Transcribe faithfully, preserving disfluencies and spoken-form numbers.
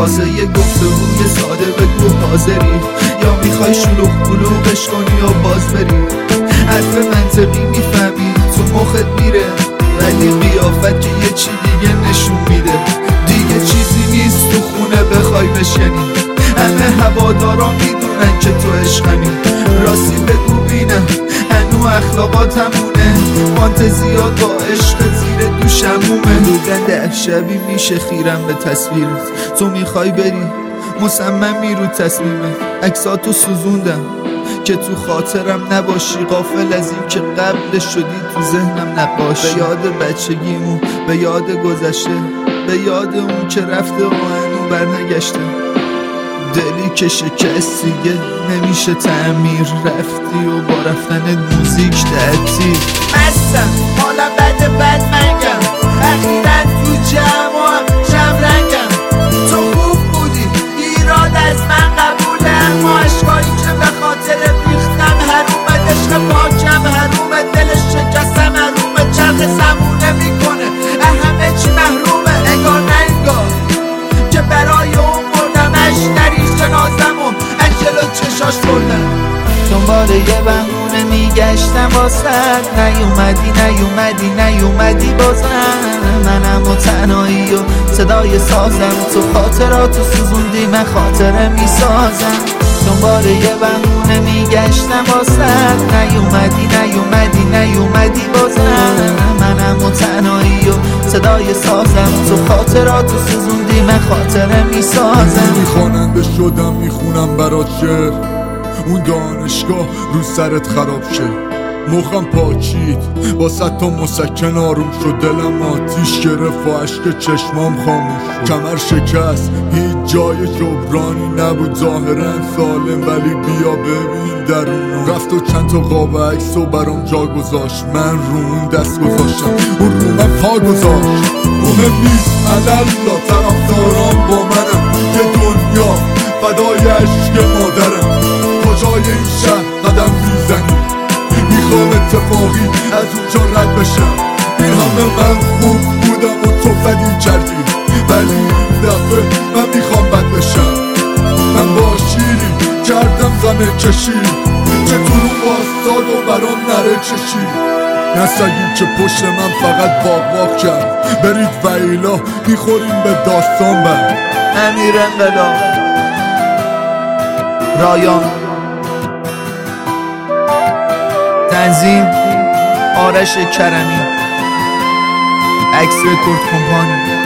واسه یه گفتگوی ساده بگو حاضری، یا میخوای شلوغ بلوغش کنی یا باز بری. حرف منطقی میفهمی تو مخت میره، ولی قیافت که یه چی دیگه نشون میده. دیگه چیزی نیست تو خونه بخوای بشکنی، همه هوادارا میدونن که تو عشقمی. راستی بگو بینم هنو اخلاقاتمونه، فانتزیات با عشق زیر دوشمومه. بودن ده شبی میشه خیرم به تصویرت، تو میخوای بری مصممی رو تصمیمت. عکساتو سوزوندم که تو خاطرم نباشی، غافل از این که قبل شدی تو ذهنم نقاشی. به یاد بچگیمون، به یاد گذشته، به یاد اون که رفته و هنو برنگشته. دلی که شکستیگه نمیشه تعمیر، رفتی و با رفتن موزیک تعطیل. مستم حالا بد بد منگم، اخیرا تو جمعم شب رنگم. تو خوب بودی ایراد از من قبوله، اما عشقایی که به خاطر ریختم حرومه. عشق پاکم حرومه، دلش شکستم حرومه. چرخ زمونه میکنه همه چی محرومه. انگار نه انگار که برای اون بردمش نریش جنازم و انجلو چشاش بردم. دنبال یه بهونه میگشتم واسد، نیومدی نیومدی نیومدی بازم. منم و تنهایی و صدای سازم، تو خاطراتو سوزوندی من خاطره میسازم. دنبال یه بهونه میگشتم واسد، نیومدی نیومدی نیومدی بازم. منم و تنهایی و صدای سازم، تو خاطراتو سوزوندی من خاطره میسازم. میخواننده شدم میخونم برات شعر، اون دانشگاه رو سرت خراب شه. مخم پاچید واسه تا مسکن آروم شد، دلم آتیش گرفت و عشق چشمام خاموش شد. کمر شکست هیچ جای جبرانی نبود، ظاهرا سالم ولی بیا ببین درون. رفت و چند تا قاب عکس و برام جا گذاشت، من رو اون دست گذاشتم اون رو من پا گذاشت. مهم نیست علالا طرفدارام با منم، که دنیا فدای عشق مادرم. کجای این شهر قدم میزنی میخوام اتفاقی از اونجا رد بشم. این همه من خوب بودم و تو بدی کردی، ولی این دفعه من میخوام بد بشم. من با شیری کردم زمه کشی، که تو رو باستاد و برام نره چشی. نسگی که پشت من فقط باق باق کرد، برید ویلا میخوریم به داستان بر. امیر انقلاب، رایان، تنظیم آرش کرمی، عکس رکورد کمپانی.